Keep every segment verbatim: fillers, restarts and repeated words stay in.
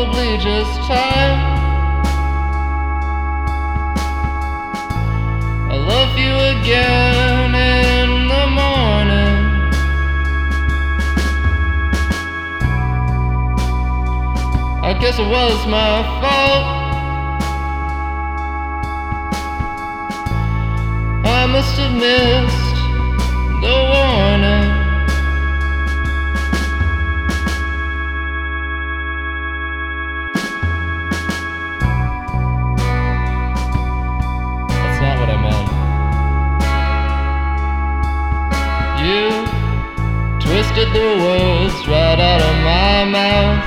probably just tired. I love you again in the morning. I guess it was my fault. I must have missed the warning. That's not what I meant. You twisted the words right out of my mouth.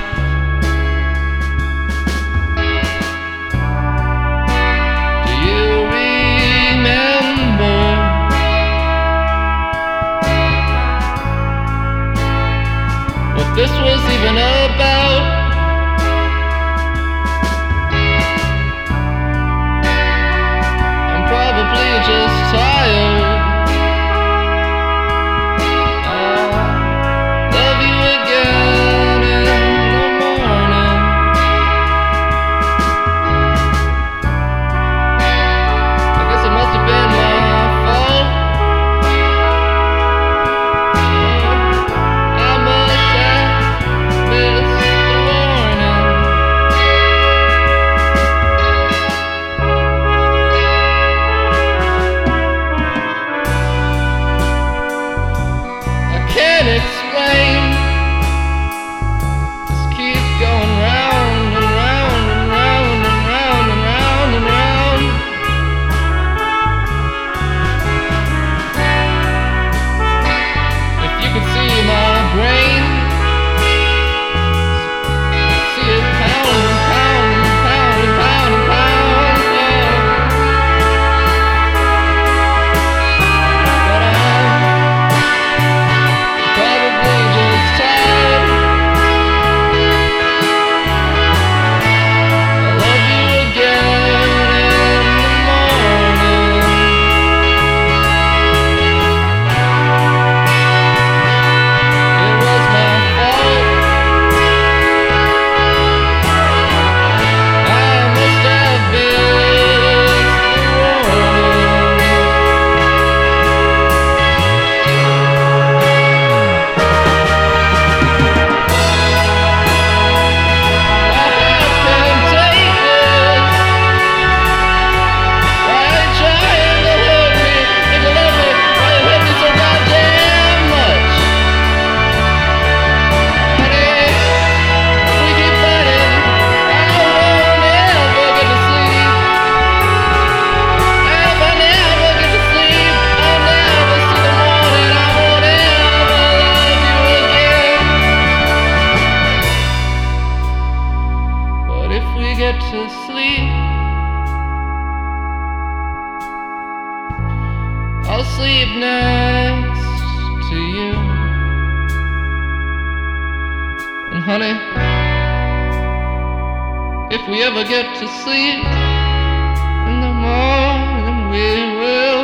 This was even about. I'm probably just tired. I love you again in the morning. I guess it must have been my fault. Explain. Just keep going round and round and round and round and round and round. If you could see my brain, see it pound and pound and pound and pound and pound, yeah. But I'm probably just tired. I love you again in the morning. It was my fault. I must have missed the warning. Get to sleep, I'll sleep next to you. And honey, if we ever get to sleep in the morning, we will